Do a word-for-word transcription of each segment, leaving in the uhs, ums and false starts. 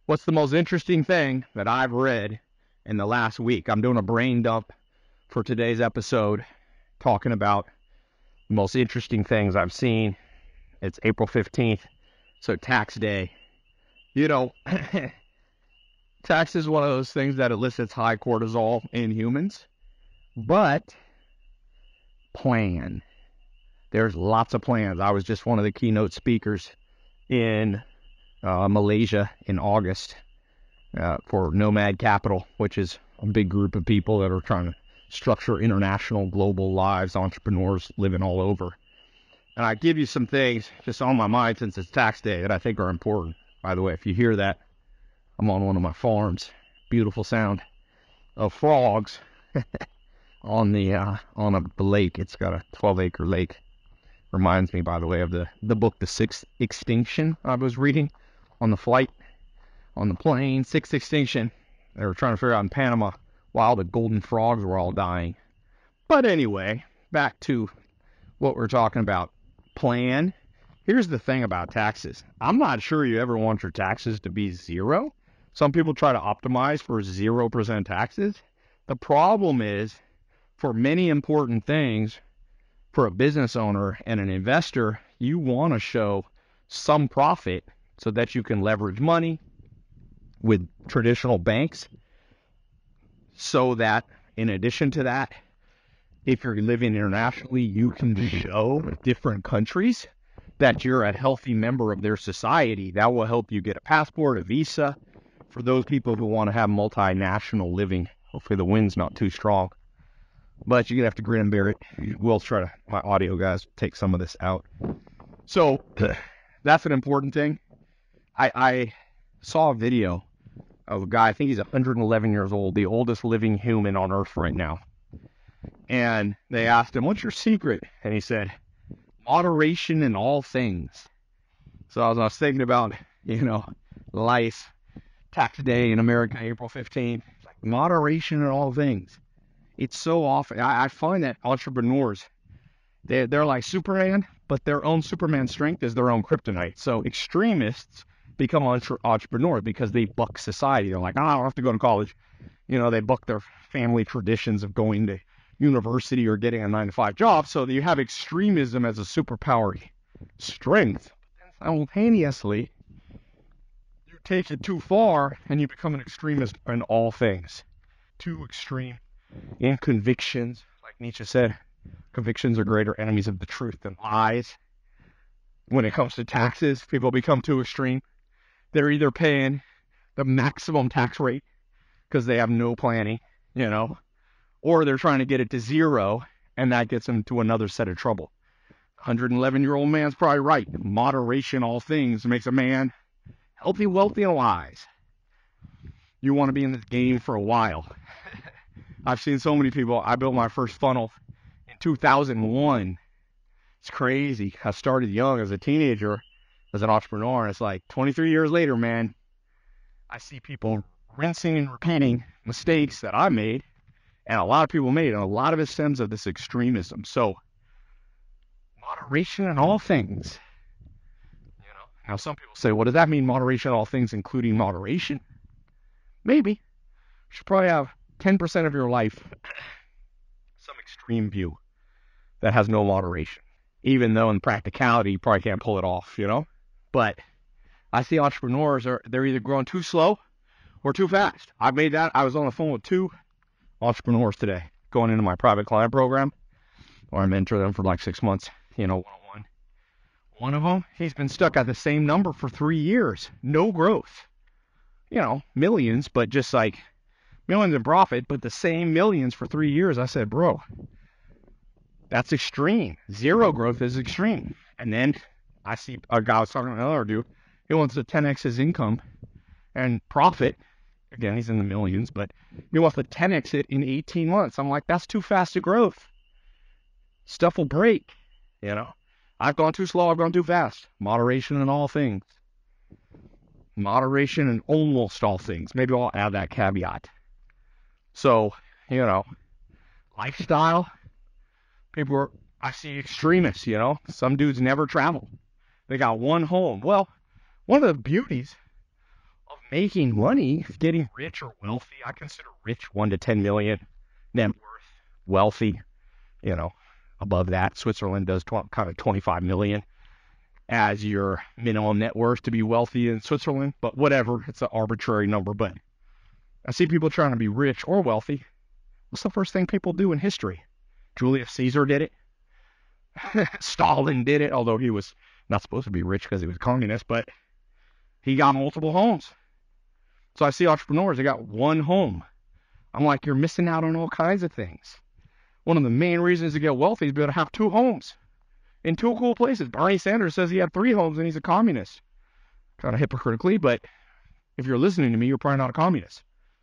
What's the most interesting thing that I've read in the last week? I'm doing a brain dump for today's episode, talking about the most interesting things I've seen. It's April fifteenth, so tax day. You know, tax is one of those things that elicits high cortisol in humans, but plan. There's lots of plans. I was just one of the keynote speakers in uh, Malaysia in August. Uh, for Nomad Capital, which is a big group of people that are trying to structure international, global lives, entrepreneurs living all over. And I give you some things just on my mind since it's tax day that I think are important. By the way, if you hear that, I'm on one of my farms. Beautiful sound of frogs on the uh, on a lake. It's got a twelve acre lake. Reminds me, by the way, of the, the book The Sixth Extinction I was reading on the flight. On the plane, Sixth Extinction. They were trying to figure out in Panama why the golden frogs were all dying. But anyway, back to what we're talking about. Plan. Here's the thing about taxes. I'm not sure you ever want your taxes to be zero. Some people try to optimize for zero percent taxes. The problem is, for many important things, for a business owner and an investor, you want to show some profit so that you can leverage money with traditional banks, so that in addition to that, if you're living internationally, you can show different countries that you're a healthy member of their society. That will help you get a passport, a visa, for those people who want to have multinational living. Hopefully the wind's not too strong, but you're gonna have to grin and bear it. We'll try to, my audio guys, take some of this out. So that's an important thing. I, I saw a video of a guy, I think he's one hundred eleven years old, the oldest living human on Earth right now. And they asked him, what's your secret? And he said, moderation in all things. So as I was thinking about, you know, life, tax day in America, April fifteenth, like moderation in all things. It's so often, I, I find that entrepreneurs, they're, they're like Superman, but their own Superman strength is their own kryptonite. So extremists become entre- entrepreneurs because they buck society. They're like, oh, I don't have to go to college. You know, they buck their family traditions of going to university or getting a nine to five job. So you have extremism as a superpower strength. But then simultaneously, you take it too far and you become an extremist in all things. Too extreme in convictions. Like Nietzsche said, convictions are greater enemies of the truth than lies. When it comes to taxes, people become too extreme. They're either paying the maximum tax rate because they have no planning, you know, or they're trying to get it to zero, and that gets them to another set of trouble. one hundred eleven year old man's probably right. Moderation, all things, makes a man healthy, wealthy, and wise. You want to be in this game for a while. I've seen so many people. I built my first funnel in two thousand one. It's crazy. I started young as a teenager, as an entrepreneur, and it's like twenty-three years later, man, I see people rinsing and repeating mistakes that I made, and a lot of people made, and a lot of it stems of this extremism. So, moderation in all things. You know. Now, some people say, well, does that mean moderation in all things, including moderation? Maybe. You should probably have ten percent of your life some extreme view that has no moderation. Even though in practicality, you probably can't pull it off, you know? But I see entrepreneurs, are they're either growing too slow or too fast. I made that. I was on the phone with two entrepreneurs today going into my private client program, where I mentor them for like six months, you know, one-on-one. One of them, he's been stuck at the same number for three years. No growth. You know, millions, but just like millions in profit, but the same millions for three years. I said, bro, that's extreme. Zero growth is extreme. And then I see a guy I was talking to another dude. He wants to ten x his income and profit. Again, he's in the millions, but he wants to ten x it in eighteen months. I'm like, that's too fast to growth. Stuff will break, you know. I've gone too slow. I've gone too fast. Moderation in all things. Moderation in almost all things. Maybe I'll add that caveat. So, you know, lifestyle. People are, I see extremists, you know. Some dudes never travel. They got one home. Well, one of the beauties of making money, getting rich or wealthy. I consider rich one to ten million net worth. Wealthy, you know, above that. Switzerland does tw- kind of twenty-five million as your minimum net worth to be wealthy in Switzerland. But whatever, it's an arbitrary number. But I see people trying to be rich or wealthy. What's the first thing people do in history? Julius Caesar did it. Stalin did it, although he was not supposed to be rich because he was a communist, but he got multiple homes. So I see entrepreneurs, they got one home. I'm like, you're missing out on all kinds of things. One of the main reasons to get wealthy is to be able to have two homes in two cool places. Bernie Sanders says he had three homes and he's a communist. Kind of hypocritically, but if you're listening to me, you're probably not a communist.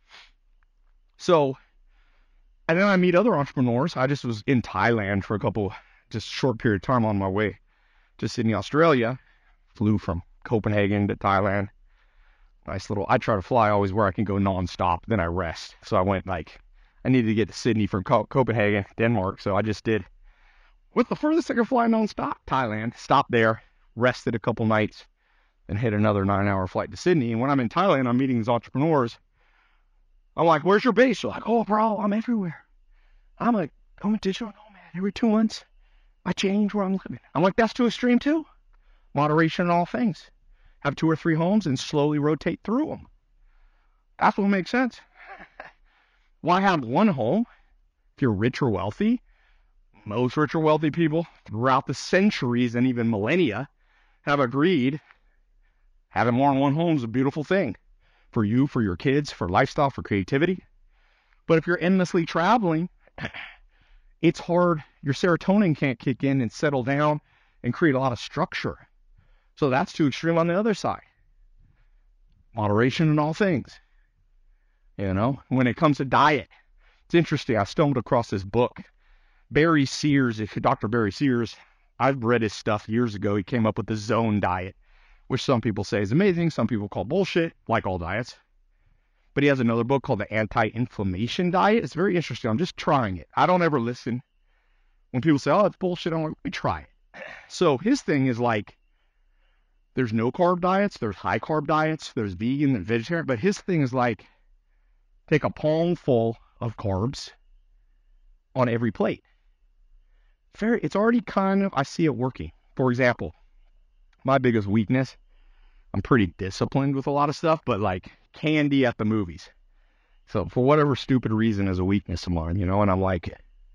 So, and then I meet other entrepreneurs. I just was in Thailand for a couple, just short period of time on my way to Sydney, Australia. Flew from Copenhagen to Thailand. Nice little, I try to fly always where I can go nonstop, then I rest. So I went like, I needed to get to Sydney from Co- Copenhagen, Denmark. So I just did, with the furthest I could fly nonstop, Thailand. Stopped there, rested a couple nights, and hit another nine hour flight to Sydney. And when I'm in Thailand, I'm meeting these entrepreneurs. I'm like, where's your base? They're like, oh, bro, I'm everywhere. I'm a, I'm a digital nomad. Every two months, I change where I'm living. I'm like, that's too extreme too. Moderation in all things. Have two or three homes and slowly rotate through them. That's what makes sense. Why have one home if you're rich or wealthy? Most rich or wealthy people throughout the centuries and even millennia have agreed having more than one home is a beautiful thing for you, for your kids, for lifestyle, for creativity. But if you're endlessly traveling, it's hard. Your serotonin can't kick in and settle down and create a lot of structure. So that's too extreme on the other side. Moderation in all things. You know, when it comes to diet, it's interesting. I stumbled across this book. Barry Sears, if Doctor Barry Sears, I've read his stuff years ago. He came up with the zone diet, which some people say is amazing. Some people call bullshit, like all diets. But he has another book called the Anti-Inflammation Diet. It's very interesting. I'm just trying it. I don't ever listen. When people say, oh, it's bullshit, I'm like, let me try it. So his thing is like, there's no carb diets, there's high carb diets, there's vegan and vegetarian, but his thing is like, take a palm full of carbs on every plate. Very, it's already kind of, I see it working. For example, my biggest weakness, I'm pretty disciplined with a lot of stuff, but like candy at the movies. So for whatever stupid reason is a weakness of mine, you know, and I'm like,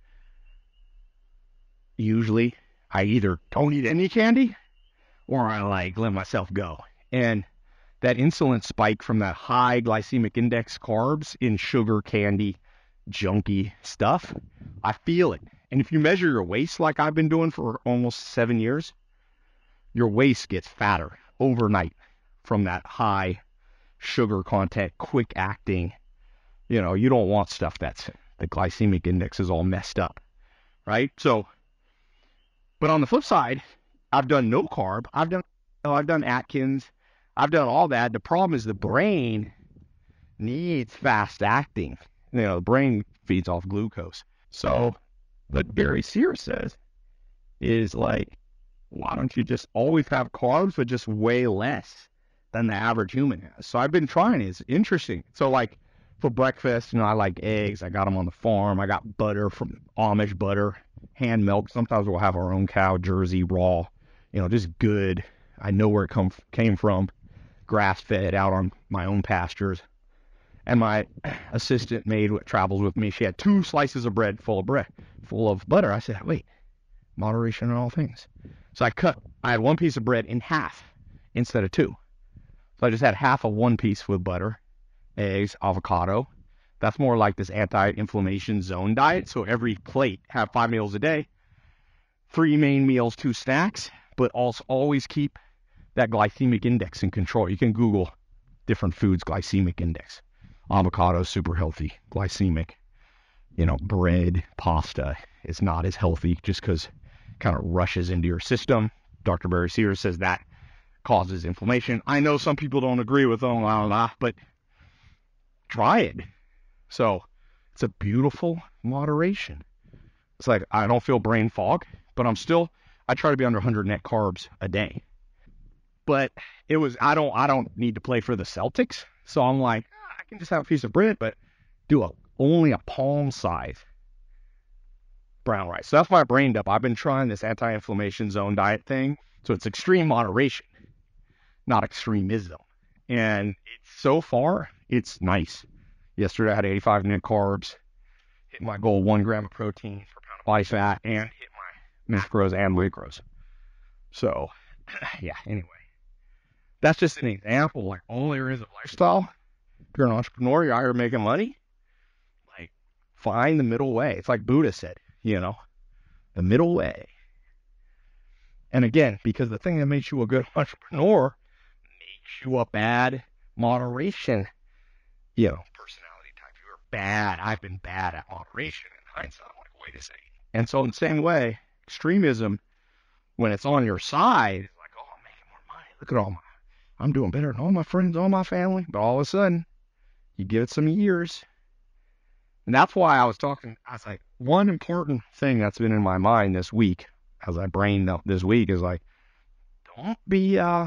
usually I either don't eat any candy or I like let myself go. And that insulin spike from that high glycemic index carbs in sugar, candy, junky stuff, I feel it. And if you measure your waist like I've been doing for almost seven years, your waist gets fatter overnight from that high sugar content, quick acting. You know, you don't want stuff that's, the glycemic index is all messed up, right? So, but on the flip side, I've done no carb. I've done, I've done Atkins. I've done all that. The problem is the brain needs fast acting. You know, the brain feeds off glucose. So what Barry Sears says is like, why don't you just always have carbs, but just way less than the average human has? So I've been trying it. It's interesting. So like for breakfast, you know, I like eggs. I got them on the farm. I got butter from Amish butter, hand milk. Sometimes we'll have our own cow, Jersey, raw, you know, just good. I know where it come, came from, grass fed out on my own pastures. And my assistant maid what travels with me, she had two slices of bread full of bread, full of butter. I said, wait, moderation in all things. So I cut, I had one piece of bread in half instead of two. So I just had half of one piece with butter, eggs, avocado. That's more like this anti-inflammation zone diet. So every plate, have five meals a day, three main meals, two snacks, but also always keep that glycemic index in control. You can Google different foods, glycemic index. Avocado, super healthy, glycemic. You know, bread, pasta is not as healthy just because it kind of rushes into your system. Doctor Barry Sears says that causes inflammation. I know some people don't agree with them, blah, blah, blah, but try it. So it's a beautiful moderation. It's like I don't feel brain fog, but I'm still, I try to be under one hundred net carbs a day. But it was, I don't, I don't need to play for the Celtics. So I'm like, ah, I can just have a piece of bread, but do a only a palm size brown rice. So that's why I brained up. I've been trying this anti-inflammation zone diet thing. So it's extreme moderation, not extremism. And it's, so far, it's nice. Yesterday I had eighty-five net carbs, hit my goal one gram of protein per pound of body fat, and hit my macros and macros. So, yeah, anyway. That's just an example, like all areas of lifestyle. If you're an entrepreneur, you're out here making money, like find the middle way. It's like Buddha said, you know, the middle way. And again, because the thing that makes you a good entrepreneur makes you a bad moderation, you know, personality type. You're bad. I've been bad at moderation in hindsight. I'm like, wait a second. And so in the same way, extremism, when it's on your side, it's like, oh, I'm making more money. Look at all my, I'm doing better than all my friends, all my family. But all of a sudden, you give it some years. And that's why I was talking, I was like, one important thing that's been in my mind this week, as I brained up this week, is like, don't be, uh,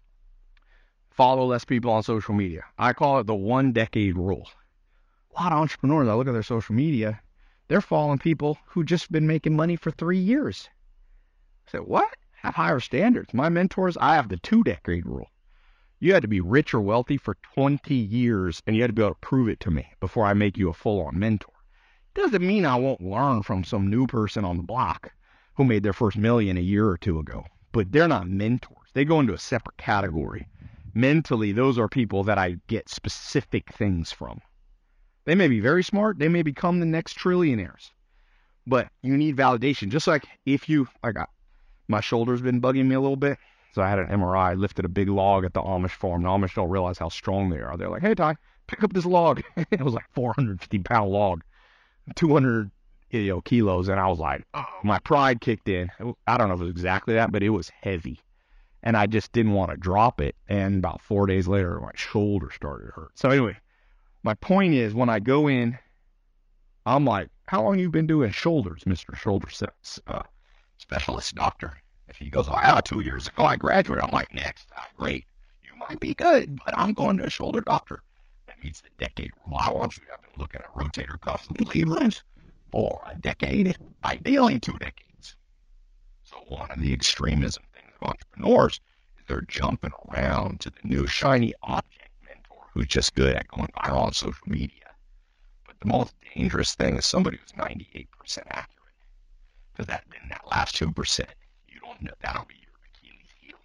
follow less people on social media. I call it the one decade rule. A lot of entrepreneurs, I look at their social media, they're following people who just been making money for three years. I said, what? Have higher standards. My mentors, I have the two decade rule. You had to be rich or wealthy for twenty years, and you had to be able to prove it to me before I make you a full-on mentor. Doesn't mean I won't learn from some new person on the block who made their first million a year or two ago. But they're not mentors. They go into a separate category. Mentally, those are people that I get specific things from. They may be very smart. They may become the next trillionaires. But you need validation. Just like if you, I got, my shoulder's been bugging me a little bit. So I had an M R I, lifted a big log at the Amish farm. The Amish don't realize how strong they are. They're like, hey, Ty, pick up this log. It was like four hundred fifty pound log, two hundred you know, kilos. And I was like, oh, my pride kicked in. I don't know if it was exactly that, but it was heavy. And I just didn't want to drop it. And about four days later, my shoulder started to hurt. So anyway, my point is when I go in, I'm like, how long you been doing shoulders, Mister Shoulder uh, Specialist Doctor? If he goes, oh, yeah, two years ago I graduated. I'm like, next, ah, great. You might be good, but I'm going to a shoulder doctor. That means the decade rule. I want you to have been looking at rotator cuffs and levers for a decade, ideally two decades. So one of the extremism things of entrepreneurs is they're jumping around to the new shiny object mentor who's just good at going viral on social media. But the most dangerous thing is somebody who's ninety-eight percent accurate. Because that, then that last two percent, you don't know, that'll be your Achilles heel.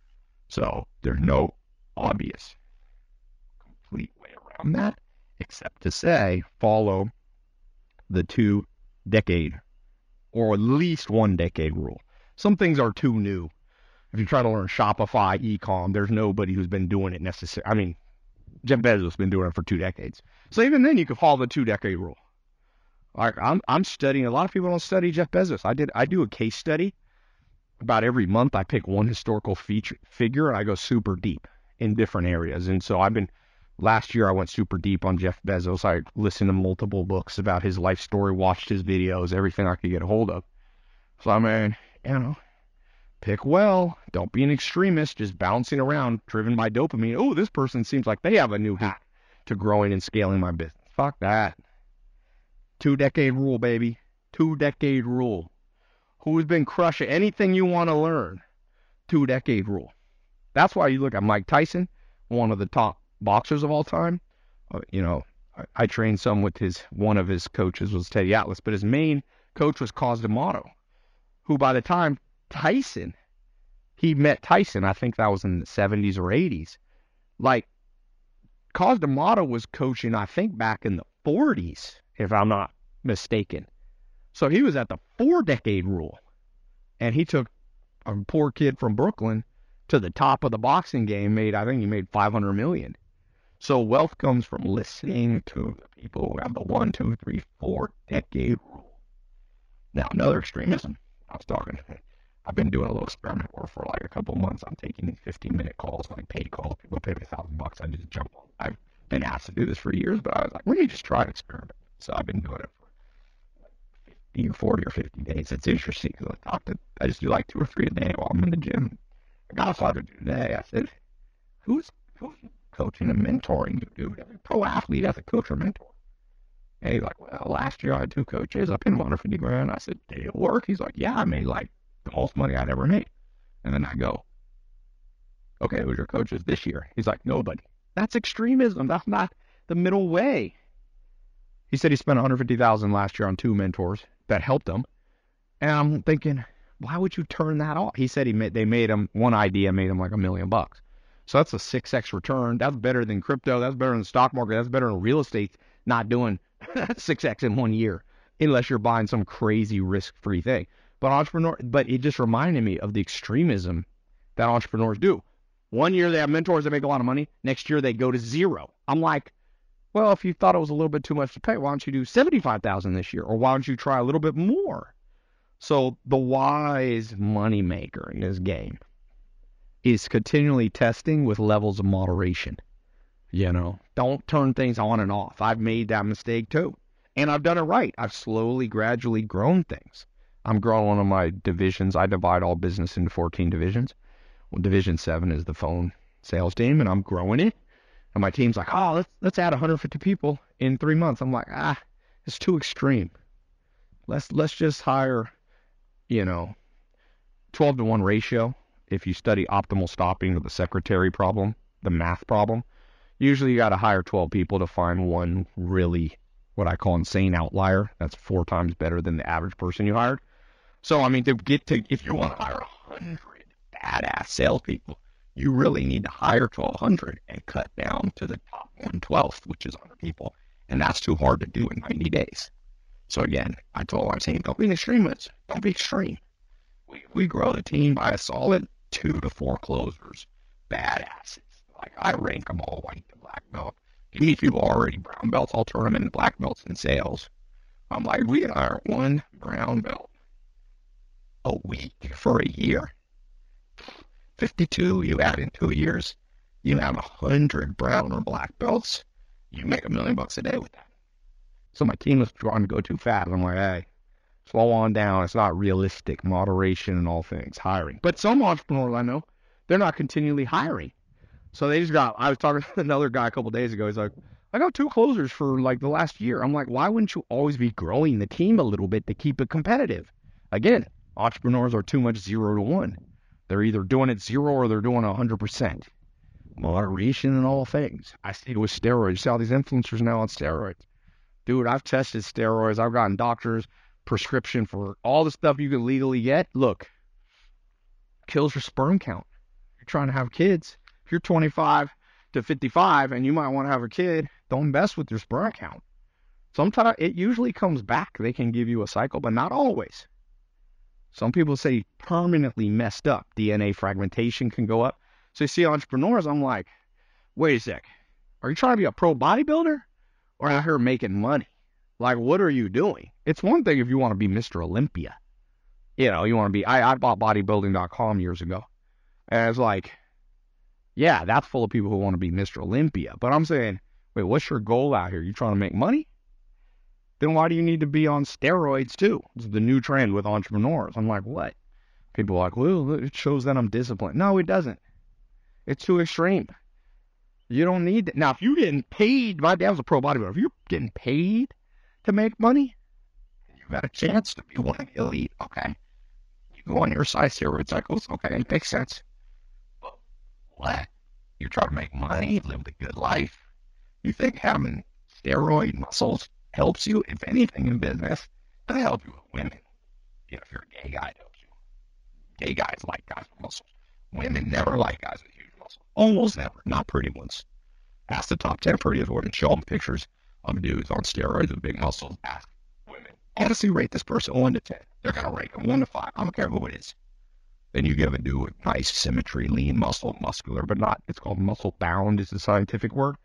So there's no obvious complete way around that except to say follow the two decade or at least one decade rule. Some things are too new. If you try to learn Shopify, e-com, there's nobody who's been doing it necessarily. I mean, Jeff Bezos has been doing it for two decades. So even then you could follow the two decade rule. Like I'm I'm studying, a lot of people don't study Jeff Bezos. I did I do a case study about every month. I pick one historical feature figure and I go super deep in different areas. And so I've been last year I went super deep on Jeff Bezos. I listened to multiple books about his life story, watched his videos, everything I could get a hold of. So I mean, you know, pick well. Don't be an extremist, just bouncing around, driven by dopamine. Oh, this person seems like they have a new hack to growing and scaling my business. Fuck that. Two decade rule, baby. Two decade rule. Who's been crushing anything you want to learn? Two decade rule. That's why you look at Mike Tyson, one of the top boxers of all time. Uh, you know, I, I trained some with his, one of his coaches was Teddy Atlas, but his main coach was Cus D'Amato, who by the time Tyson, he met Tyson, I think that was in the seventies or eighties. Like, Cus D'Amato was coaching, I think, back in the forties, if I'm not mistaken. So he was at the four-decade rule. And he took a poor kid from Brooklyn to the top of the boxing game, made, I think he made five hundred million dollars. So wealth comes from listening to the people who have the one, two, three, four decade rule. Now, another extremism. I was talking, I've been doing a little experiment work for like a couple months. I'm taking these fifteen minute calls, like paid calls. People pay me a thousand bucks. I just jump on. I've been asked to do this for years, but I was like, let me just try an experiment. So I've been doing it for like fifty or forty or fifty days. It's interesting because I talk to, I just do like two or three a day while I'm in the gym. I got a father to do today. I said, who's, who's coaching and mentoring you, dude. Every pro athlete has a coach or mentor. And he's like, well, last year I had two coaches. I paid one hundred fifty grand. I said, did it work? He's like, yeah, I made like the most money I'd ever made. And then I go, okay, who's your coaches this year? He's like, nobody. That's extremism. That's not the middle way. He said he spent one hundred fifty thousand dollars last year on two mentors that helped him. And I'm thinking, why would you turn that off? He said he made, they made him, one idea made him like a million bucks. So that's a six X return. That's better than crypto. That's better than the stock market. That's better than real estate not doing six X in one year, unless you're buying some crazy risk-free thing. But entrepreneur, but it just reminded me of the extremism that entrepreneurs do. One year they have mentors that make a lot of money. Next year they go to zero. I'm like, well, if you thought it was a little bit too much to pay, why don't you do seventy-five thousand dollars this year? Or why don't you try a little bit more? So the wise money maker in this game is continually testing with levels of moderation. You know, don't turn things on and off. I've made that mistake too. And I've done it right. I've slowly, gradually grown things. I'm growing one of my divisions. I divide all business into fourteen divisions. Well, division seven is the phone sales team, and I'm growing it. And my team's like, oh, let's, let's add one hundred fifty people in three months. I'm like, ah, it's too extreme. Let's, let's just hire, you know, twelve to one ratio. If you study optimal stopping or the secretary problem, the math problem, usually you got to hire twelve people to find one really, what I call insane outlier. That's four times better than the average person you hired. So, I mean, to get to, if you want to hire one hundred badass salespeople, you really need to hire twelve hundred and cut down to the top one twelfth, which is one hundred people. And that's too hard to do in ninety days. So again, I told our team, don't be an extremist. Don't be extreme. We, we grow the team by a solid two to four closers. Badasses. Like, I rank them all white to black belt. Give me people already brown belts, I'll turn them into black belts in sales. I'm like, we hire one brown belt a week for a year. fifty-two, you add in two years, you have one hundred brown or black belts, you make a million bucks a day with that. So my team was trying to go too fast. I'm like, hey, slow on down. It's not realistic. Moderation in all things. Hiring. But some entrepreneurs I know, they're not continually hiring. So they just got, I was talking to another guy a couple of days ago. He's like, I got two closers for like the last year. I'm like, why wouldn't you always be growing the team a little bit to keep it competitive? Again, entrepreneurs are too much zero to one. They're either doing it zero or they're doing one hundred percent. Moderation in all things. I see it with steroids. You see all these influencers now on steroids. Dude, I've tested steroids. I've gotten doctors' prescription for all the stuff you can legally get. Look, kills your sperm count. You're trying to have kids. If you're twenty-five to fifty-five and you might want to have a kid, don't mess with your sperm count. Sometimes it usually comes back. They can give you a cycle, but not always. Some people say permanently messed up. D N A fragmentation can go up. So you see entrepreneurs, I'm like, wait a sec. Are you trying to be a pro bodybuilder or out here making money? Like, what are you doing? It's one thing if you want to be Mister Olympia. You know, you want to be, I, I bought bodybuilding dot com years ago. And it's like, yeah, that's full of people who want to be Mister Olympia. But I'm saying, wait, what's your goal out here? You trying to make money? Then why do you need to be on steroids too? It's the new trend with entrepreneurs. I'm like, what? People are like, well, it shows that I'm disciplined. No, it doesn't. It's too extreme. You don't need that. Now, if you're getting paid, my dad was a pro bodybuilder. If you're getting paid to make money, you got a chance to be one of the elite, okay? You go on your size steroid cycles, okay, it makes sense. But what? You're trying to make money, live the good life. You think having steroid muscles helps you? If anything in business, it'll help you with women. You know, if you're a gay guy, it helps you. Gay guys like guys with muscles. Women never like guys with huge muscles. Almost never. Not pretty ones. Ask the top ten prettiest women. Show them pictures of dudes on steroids with big muscles. Ask women. Honestly, rate this person one to ten. They're going to rate them one to five. I don't care who it is. Then you give a dude with nice symmetry, lean muscle, muscular, but not, it's called muscle bound is the scientific word.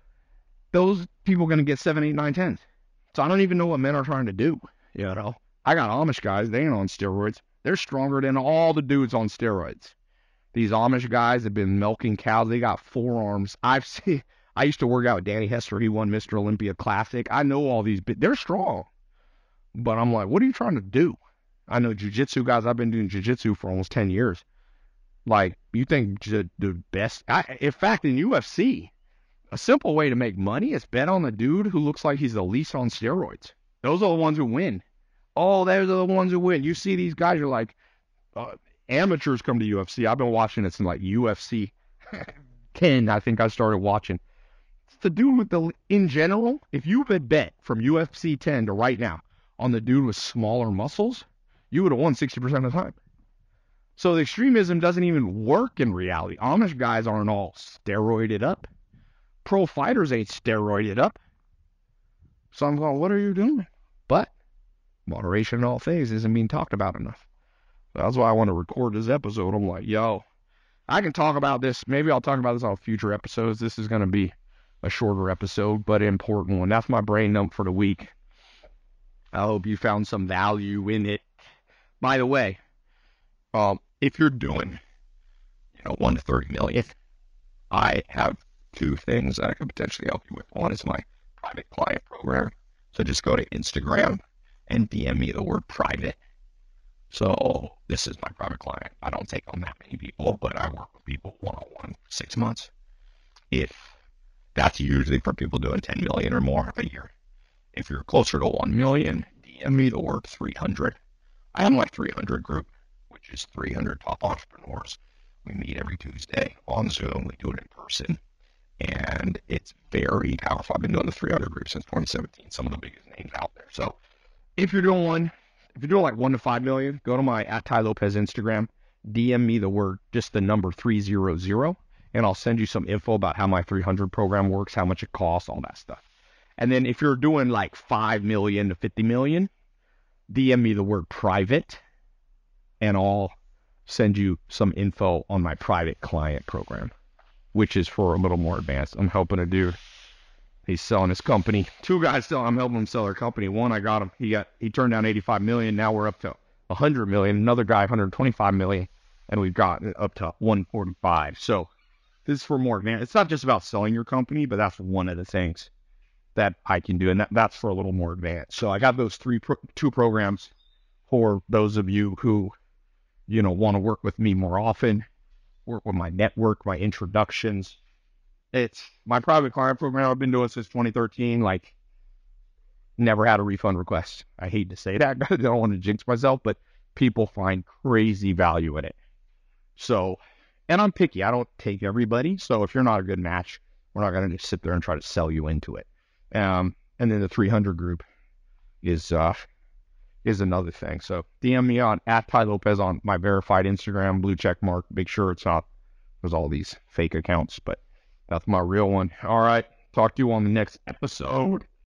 Those people are going to get seven, eight, nine, tens. So I don't even know what men are trying to do. You know, I got Amish guys. They ain't on steroids. They're stronger than all the dudes on steroids. These Amish guys have been milking cows. They got forearms. I've seen, I used to work out with Danny Hester. He won Mister Olympia Classic. I know all these, they're strong. But I'm like, what are you trying to do? I know jiu-jitsu guys. I've been doing jiu-jitsu for almost ten years. Like, you think the best, I, in fact, in U F C, A simple way to make money is bet on the dude who looks like he's the least on steroids. Those are the ones who win. Oh, those are the ones who win. You see these guys, you're like, uh, amateurs come to U F C. I've been watching it since like U F C ten, I think I started watching. It's the dude with the, in general, if you had bet from U F C ten to right now on the dude with smaller muscles, you would have won sixty percent of the time. So the extremism doesn't even work in reality. Amish guys aren't all steroided up. Pro fighters ain't steroided up. So I'm going, what are you doing? But moderation in all things isn't being talked about enough. So that's why I want to record this episode. I'm like, yo, I can talk about this. Maybe I'll talk about this on future episodes. This is going to be a shorter episode, but an important one. That's my brain dump for the week. I hope you found some value in it. By the way, um, if you're doing, you know, one to thirty million, I have two things that I could potentially help you with. One is my private client program. So just go to Instagram and D M me the word private. So this is my private client. I don't take on that many people, but I work with people one-on-one for six months. If that's usually for people doing ten million or more a year. If you're closer to one million, D M me the word three hundred. I have my three hundred group, which is three hundred top entrepreneurs. We meet every Tuesday on Zoom. We do it in person. And it's very powerful. I've been doing the three hundred group since twenty seventeen. Some of the biggest names out there. So if you're doing one, if you're doing like one to five million, go to my at Ty Lopez Instagram, D M me the word, just the number three hundred, and I'll send you some info about how my three hundred program works, how much it costs, all that stuff. And then if you're doing like five million to fifty million, D M me the word private, and I'll send you some info on my private client program, which is for a little more advanced. I'm helping a dude. He's selling his company. Two guys still, I'm helping him sell their company. One, I got him. He got, he turned down eighty-five million. Now we're up to one hundred million. Another guy, one hundred twenty-five million. And we've gotten up to one forty-five. So this is for more advanced. It's not just about selling your company, but that's one of the things that I can do. And that, that's for a little more advanced. So I got those three, pro, two programs for those of you who, you know, want to work with me more often, work with my network, my introductions. It's my private client program. I've been doing since twenty thirteen. Like, never had a refund request. I hate to say that. I don't want to jinx myself, but people find crazy value in it. So, and I'm picky. I don't take everybody. So if you're not a good match, we're not going to just sit there and try to sell you into it. Um, and then the three hundred group is, uh, is another thing. So D M me on at Ty Lopez on my verified Instagram, blue check mark. Make sure it's not, there's all these fake accounts, but that's my real one. All right. Talk to you on the next episode.